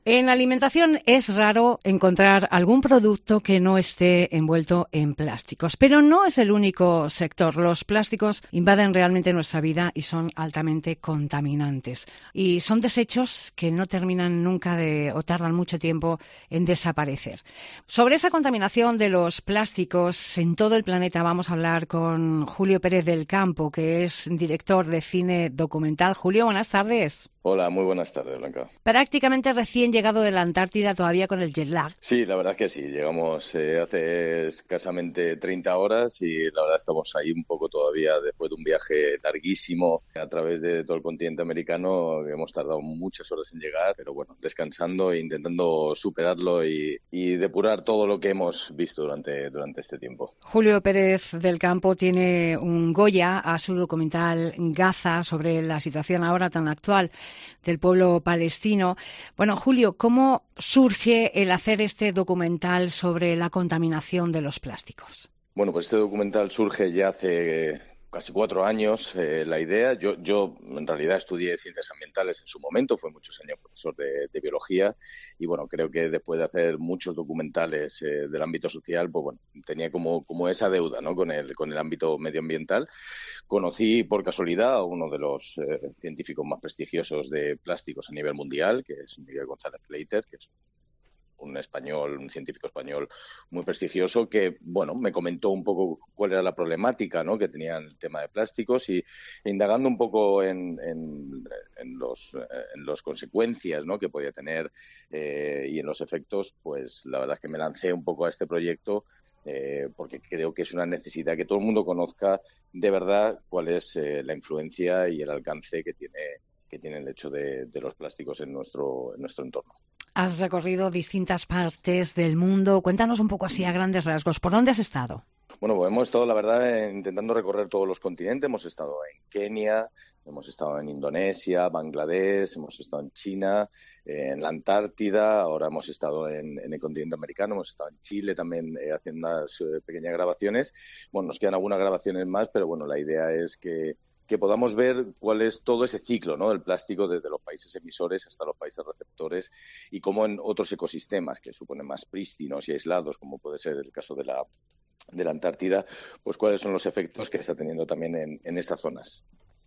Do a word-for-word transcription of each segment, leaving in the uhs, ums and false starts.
En alimentación es raro encontrar algún producto que no esté envuelto en plásticos, pero no es el único sector. Los plásticos invaden realmente nuestra vida y son altamente contaminantes. Y son desechos que no terminan nunca de, o tardan mucho tiempo en desaparecer. Sobre esa contaminación de los plásticos en todo el planeta vamos a hablar con Julio Pérez del Campo, que es director de cine documental. Julio, buenas tardes. Hola, muy buenas tardes, Blanca. Prácticamente recién llegado de la Antártida, todavía con el jet lag. Sí, la verdad es que sí. Llegamos eh, hace escasamente treinta horas y la verdad estamos ahí un poco todavía después de un viaje larguísimo a través de todo el continente americano. Hemos tardado muchas horas en llegar, pero bueno, descansando e intentando superarlo y, y depurar todo lo que hemos visto durante, durante este tiempo. Julio Pérez del Campo tiene un Goya a su documental Gaza sobre la situación ahora tan actual del pueblo palestino. Bueno, Julio, ¿cómo surge el hacer este documental sobre la contaminación de los plásticos? Bueno, pues este documental surge ya hace casi cuatro años. Eh, la idea, yo, yo en realidad estudié ciencias ambientales en su momento, fue muchos años profesor de, de biología y bueno, creo que después de hacer muchos documentales eh, del ámbito social, pues bueno, tenía como, como esa deuda, ¿no? con el, con el ámbito medioambiental. Conocí por casualidad a uno de los eh, científicos más prestigiosos de plásticos a nivel mundial, que es Miguel González Leiter, que es un español, un científico español muy prestigioso que, bueno, me comentó un poco cuál era la problemática, ¿no? que tenía el tema de plásticos y indagando un poco en, en, en los en las consecuencias, ¿no? que podía tener eh, y en los efectos, pues la verdad es que me lancé un poco a este proyecto eh, porque creo que es una necesidad que todo el mundo conozca de verdad cuál es eh, la influencia y el alcance que tiene que tiene el hecho de, de los plásticos en nuestro, en nuestro entorno. Has recorrido distintas partes del mundo. Cuéntanos un poco así a grandes rasgos. ¿Por dónde has estado? Bueno, pues hemos estado, la verdad, intentando recorrer todos los continentes. Hemos estado en Kenia, hemos estado en Indonesia, Bangladesh, hemos estado en China, en la Antártida, ahora hemos estado en, en el continente americano, hemos estado en Chile también eh, haciendo unas eh, pequeñas grabaciones. Bueno, nos quedan algunas grabaciones más, pero bueno, la idea es que que podamos ver cuál es todo ese ciclo, ¿no? del plástico desde los países emisores hasta los países receptores y cómo en otros ecosistemas que suponen más prístinos y aislados, como puede ser el caso de la, de la Antártida, pues cuáles son los efectos que está teniendo también en, en estas zonas.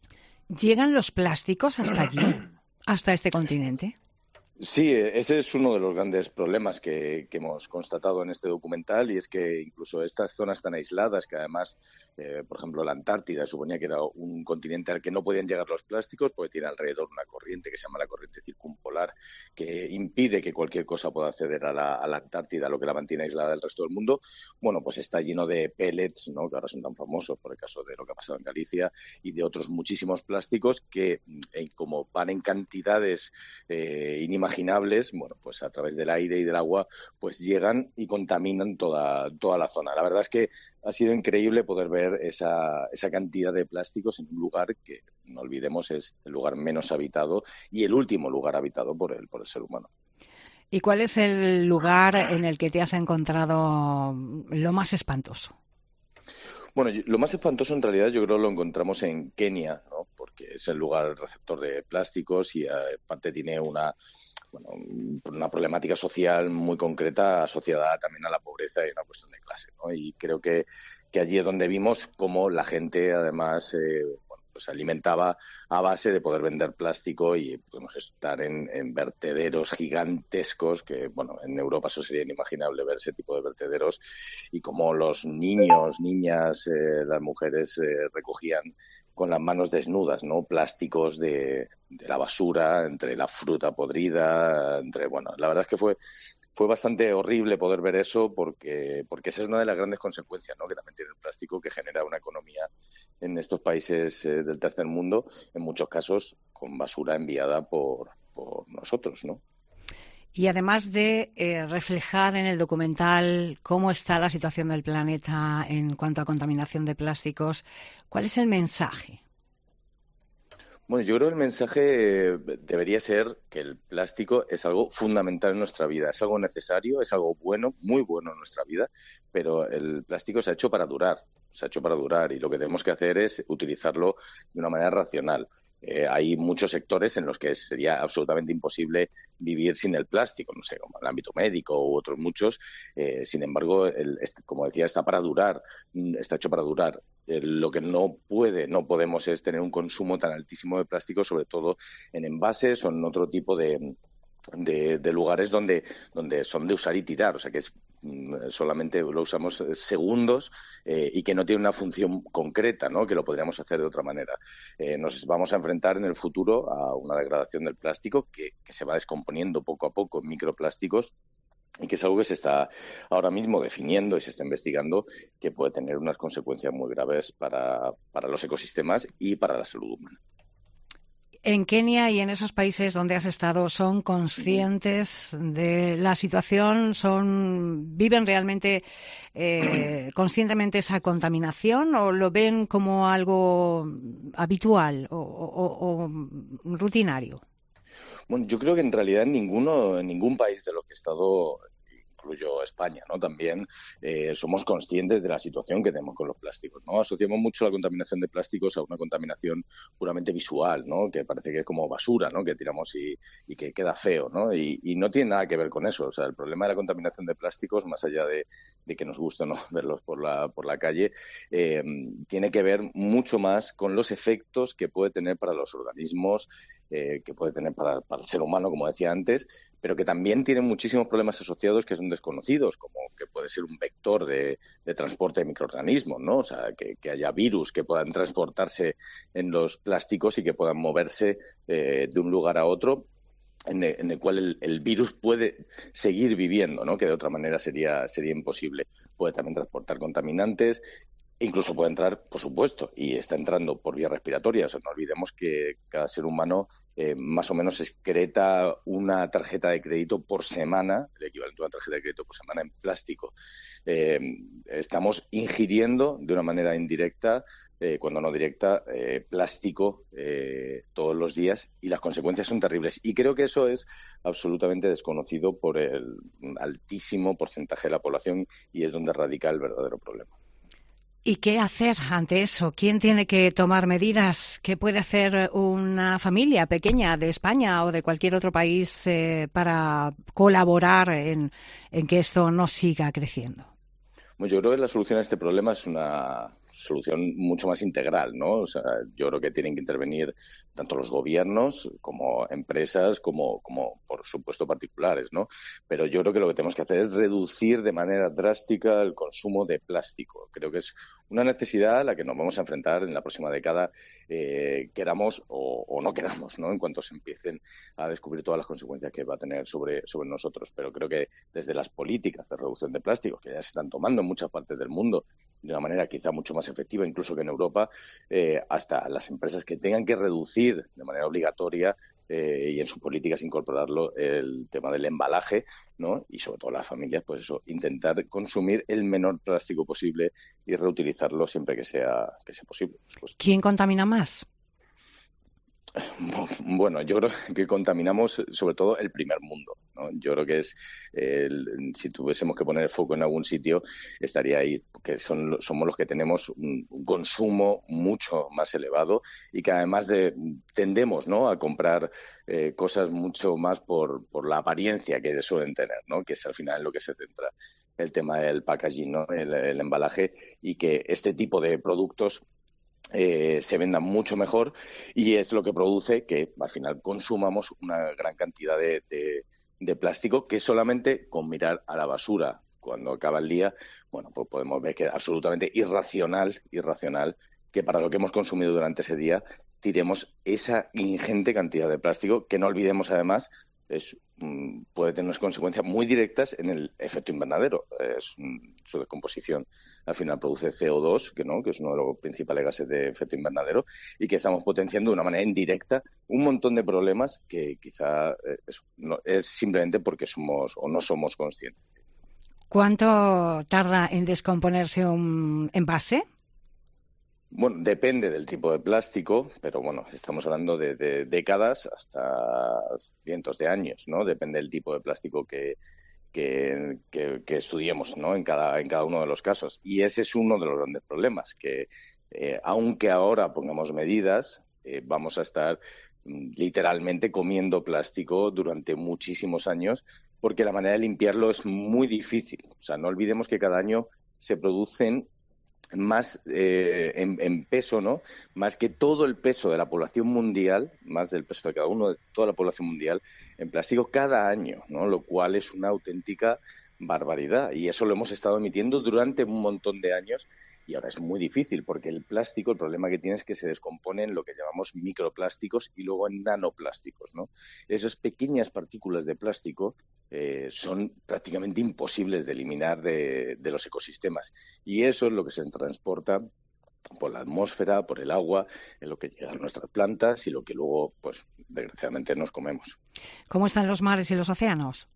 ¿Llegan los plásticos hasta allí, hasta este continente? Sí, ese es uno de los grandes problemas que, que hemos constatado en este documental y es que incluso estas zonas tan aisladas, que además, eh, por ejemplo, la Antártida suponía que era un continente al que no podían llegar los plásticos porque tiene alrededor una corriente que se llama la corriente circumpolar que impide que cualquier cosa pueda acceder a la, a la Antártida, lo que la mantiene aislada del resto del mundo. Bueno, pues está lleno de pellets, ¿no? que ahora son tan famosos por el caso de lo que ha pasado en Galicia y de otros muchísimos plásticos que, eh, como van en cantidades eh, inimaginables, imaginables, bueno, pues a través del aire y del agua, pues llegan y contaminan toda, toda la zona. La verdad es que ha sido increíble poder ver esa, esa cantidad de plásticos en un lugar que, no olvidemos, es el lugar menos habitado y el último lugar habitado por el, por el ser humano. ¿Y cuál es el lugar en el que te has encontrado lo más espantoso? Bueno, lo más espantoso en realidad yo creo lo encontramos en Kenia, ¿no? Porque es el lugar receptor de plásticos y aparte tiene una bueno, una problemática social muy concreta asociada también a la pobreza y a una cuestión de clase, ¿no? Y creo que, que allí es donde vimos cómo la gente además eh, bueno, pues se alimentaba a base de poder vender plástico y podemos estar en, en vertederos gigantescos que, bueno, en Europa eso sería inimaginable ver ese tipo de vertederos y cómo los niños, niñas, eh, las mujeres eh, recogían con las manos desnudas, ¿no? Plásticos de, de la basura, entre la fruta podrida, entre, bueno, la verdad es que fue fue bastante horrible poder ver eso porque porque esa es una de las grandes consecuencias, ¿no? que también tiene el plástico, que genera una economía en estos países eh, del tercer mundo, en muchos casos con basura enviada por, por nosotros, ¿no? Y además de eh, reflejar en el documental cómo está la situación del planeta en cuanto a contaminación de plásticos, ¿cuál es el mensaje? Bueno, yo creo que el mensaje eh, debería ser que el plástico es algo fundamental en nuestra vida, es algo necesario, es algo bueno, muy bueno en nuestra vida, pero el plástico se ha hecho para durar, se ha hecho para durar y lo que tenemos que hacer es utilizarlo de una manera racional. eh, hay muchos sectores en los que sería absolutamente imposible vivir sin el plástico, no sé, como el ámbito médico u otros muchos. Eh, sin embargo, el, este, como decía, está para durar, está hecho para durar. Eh, lo que no puede, no podemos es tener un consumo tan altísimo de plástico, sobre todo en envases o en otro tipo de De, de lugares donde, donde son de usar y tirar, o sea que es, solamente lo usamos segundos eh, y que no tiene una función concreta, ¿no? Que lo podríamos hacer de otra manera. Eh, nos vamos a enfrentar en el futuro a una degradación del plástico que, que se va descomponiendo poco a poco en microplásticos y que es algo que se está ahora mismo definiendo y se está investigando, que puede tener unas consecuencias muy graves para, para los ecosistemas y para la salud humana. En Kenia y en esos países donde has estado, ¿son conscientes de la situación? ¿Son viven realmente eh, conscientemente esa contaminación o lo ven como algo habitual o, o, o rutinario? Bueno, yo creo que en realidad en ninguno, en ningún país de los que he estado, incluyo España, ¿no? También eh, somos conscientes de la situación que tenemos con los plásticos, ¿no? Asociamos mucho la contaminación de plásticos a una contaminación puramente visual, ¿no? Que parece que es como basura, ¿no? Que tiramos y, y que queda feo, ¿no? Y, y no tiene nada que ver con eso. O sea, el problema de la contaminación de plásticos, más allá de, de que nos guste o no verlos por la, por la calle, eh, tiene que ver mucho más con los efectos que puede tener para los organismos, eh, que puede tener para, para el ser humano, como decía antes, pero que también tiene muchísimos problemas asociados que son desconocidos, como que puede ser un vector de, de transporte de microorganismos, ¿no? O sea, que, que haya virus que puedan transportarse en los plásticos y que puedan moverse eh, de un lugar a otro, en el, en el cual el, el virus puede seguir viviendo, ¿no? Que de otra manera sería, sería imposible. Puede también transportar contaminantes. Incluso puede entrar, por supuesto, y está entrando por vía respiratoria. O sea, no olvidemos que cada ser humano eh, más o menos excreta una tarjeta de crédito por semana, el equivalente a una tarjeta de crédito por semana en plástico. Eh, estamos ingiriendo de una manera indirecta, eh, cuando no directa, eh, plástico eh, todos los días y las consecuencias son terribles. Y creo que eso es absolutamente desconocido por el altísimo porcentaje de la población y es donde radica el verdadero problema. ¿Y qué hacer ante eso? ¿Quién tiene que tomar medidas? ¿Qué puede hacer una familia pequeña de España o de cualquier otro país eh, para colaborar en, en que esto no siga creciendo? Bueno, yo creo que la solución a este problema es una solución mucho más integral, ¿no? O sea, yo creo que tienen que intervenir tanto los gobiernos como empresas, como, como por supuesto particulares, ¿no? Pero yo creo que lo que tenemos que hacer es reducir de manera drástica el consumo de plástico. Creo que es una necesidad a la que nos vamos a enfrentar en la próxima década, eh, queramos o, o no queramos, ¿no? En cuanto se empiecen a descubrir todas las consecuencias que va a tener sobre, sobre nosotros. Pero creo que desde las políticas de reducción de plásticos, que ya se están tomando en muchas partes del mundo, de una manera quizá mucho más efectiva incluso que en Europa, eh, hasta las empresas que tengan que reducir de manera obligatoria eh, y en sus políticas incorporarlo el tema del embalaje, ¿no? Y sobre todo las familias, pues eso, intentar consumir el menor plástico posible y reutilizarlo siempre que sea, que sea posible. Pues. ¿Quién contamina más? Bueno, yo creo que contaminamos sobre todo el primer mundo, ¿no? Yo creo que es, eh, el, si tuviésemos que poner el foco en algún sitio, estaría ahí, porque son, somos los que tenemos un, un consumo mucho más elevado y que además de tendemos, ¿no?, a comprar eh, cosas mucho más por, por la apariencia que suelen tener, ¿no?, que es al final en lo que se centra el tema del packaging, ¿no?, el, el embalaje, y que este tipo de productos Eh, se vendan mucho mejor y es lo que produce que al final consumamos una gran cantidad de, de, de plástico que solamente con mirar a la basura cuando acaba el día, bueno, pues podemos ver que es absolutamente irracional, irracional que para lo que hemos consumido durante ese día tiremos esa ingente cantidad de plástico, que no olvidemos además es, puede tener unas consecuencias muy directas en el efecto invernadero. Es, su descomposición al final produce C O dos, que no, que es uno de los principales gases de efecto invernadero, y que estamos potenciando de una manera indirecta un montón de problemas que quizá es, no, es simplemente porque somos o no somos conscientes. ¿Cuánto tarda en descomponerse un envase? Bueno, depende del tipo de plástico, pero bueno, estamos hablando de, de décadas hasta cientos de años, ¿no? Depende del tipo de plástico que, que, que, que estudiemos, ¿no?, en cada, en cada uno de los casos. Y ese es uno de los grandes problemas, que eh, aunque ahora pongamos medidas, eh, vamos a estar literalmente comiendo plástico durante muchísimos años, porque la manera de limpiarlo es muy difícil. O sea, no olvidemos que cada año se producen más eh, en, en peso, ¿no? Más que todo el peso de la población mundial, más del peso de cada uno de toda la población mundial en plástico cada año, ¿no? Lo cual es una auténtica barbaridad. Y eso lo hemos estado emitiendo durante un montón de años. Y ahora es muy difícil porque el plástico, el problema que tiene es que se descompone en lo que llamamos microplásticos y luego en nanoplásticos, ¿no? Esas pequeñas partículas de plástico eh, son prácticamente imposibles de eliminar de, de los ecosistemas. Y eso es lo que se transporta por la atmósfera, por el agua, en lo que llega a nuestras plantas y lo que luego, pues, desgraciadamente nos comemos. ¿Cómo están los mares y los océanos?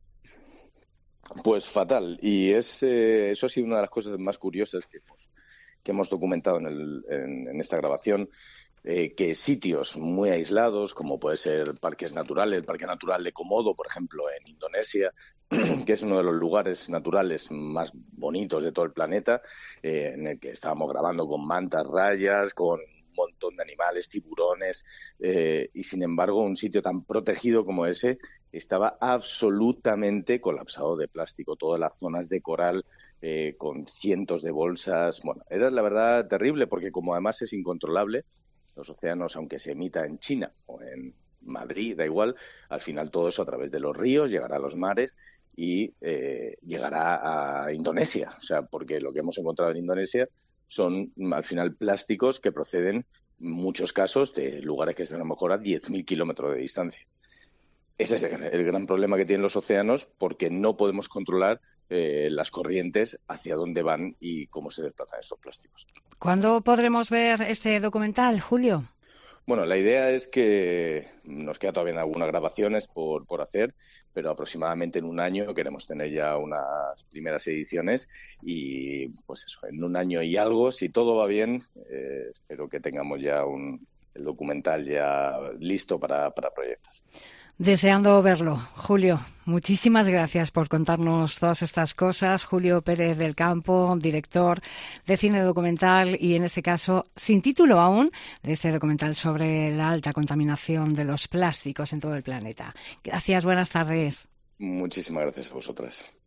Pues fatal. Y es, eh, eso ha sido una de las cosas más curiosas que hemos que hemos documentado en, el, en, en esta grabación, eh, que sitios muy aislados, como puede ser parques naturales, el Parque Natural de Komodo, por ejemplo, en Indonesia, que es uno de los lugares naturales más bonitos de todo el planeta, eh, en el que estábamos grabando con mantas rayas, con un montón de animales, tiburones, eh, y sin embargo un sitio tan protegido como ese estaba absolutamente colapsado de plástico, todas las zonas de coral eh, con cientos de bolsas. Bueno, era la verdad terrible porque como además es incontrolable, los océanos, aunque se emita en China o en Madrid, da igual, al final todo eso a través de los ríos llegará a los mares y eh, llegará a Indonesia. O sea, porque lo que hemos encontrado en Indonesia son al final plásticos que proceden en muchos casos de lugares que están a lo mejor a diez mil kilómetros de distancia. Ese es el gran problema que tienen los océanos porque no podemos controlar eh, las corrientes hacia dónde van y cómo se desplazan estos plásticos. ¿Cuándo podremos ver este documental, Julio? Bueno, la idea es que nos queda todavía algunas grabaciones por, por hacer, pero aproximadamente en un año queremos tener ya unas primeras ediciones y pues eso, en un año y algo, si todo va bien, eh, espero que tengamos ya un, el documental ya listo para, para proyectos. Deseando verlo. Julio, muchísimas gracias por contarnos todas estas cosas. Julio Pérez del Campo, director de cine documental y, en este caso, sin título aún, de este documental sobre la alta contaminación de los plásticos en todo el planeta. Gracias, buenas tardes. Muchísimas gracias a vosotras.